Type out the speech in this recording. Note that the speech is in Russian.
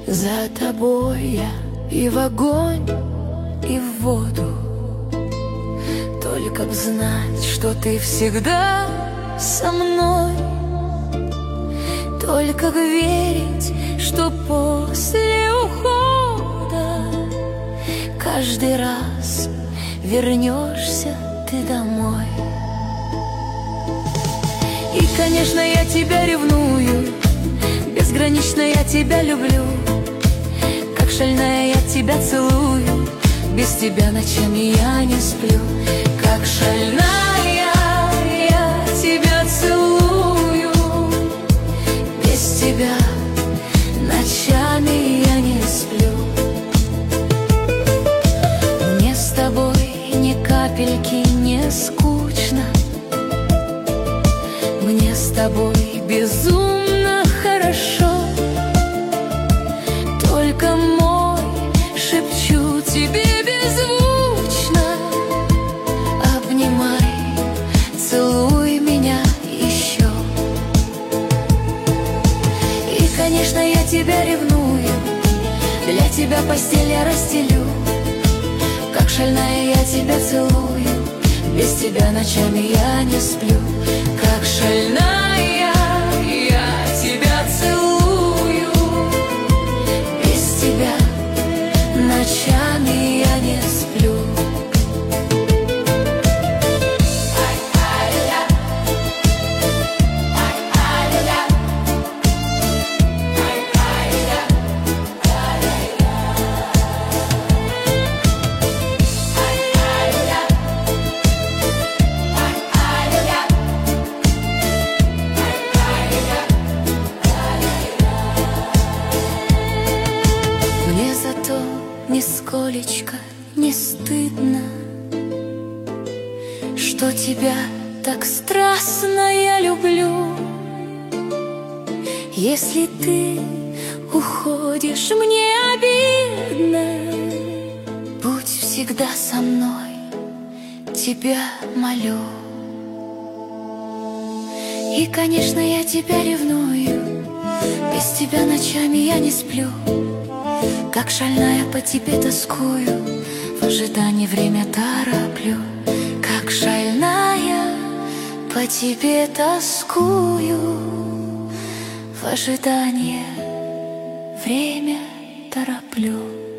За тобой я и в огонь, и в воду. Только б знать, что ты всегда со мной. Только б верить, что после ухода каждый раз вернешься ты домой. И, конечно, я тебя ревную, безгранично я тебя люблю. Как шальная я тебя целую, без тебя ночами я не сплю. Как шальная я тебя целую, без тебя ночами я не сплю. Мне с тобой ни капельки не скучно, мне с тобой безумно хорошо. Только мой шепчу тебе беззвучно: обнимай, целуй меня еще. И, конечно, я тебя ревную, для тебя постель я расстелю. Как шальная я тебя целую, без тебя ночами я не сплю. Как шальная я тебя целую, без тебя ночами я не сплю. Мне зато нисколечко не стыдно, что тебя так страстно я люблю. Если ты уходишь, мне обидно. Будь всегда со мной, тебя молю. И, конечно, я тебя ревную, без тебя ночами я не сплю. Как шальная по тебе тоскую, в ожидании время тороплю. Как шальная по тебе тоскую, в ожидании время тороплю.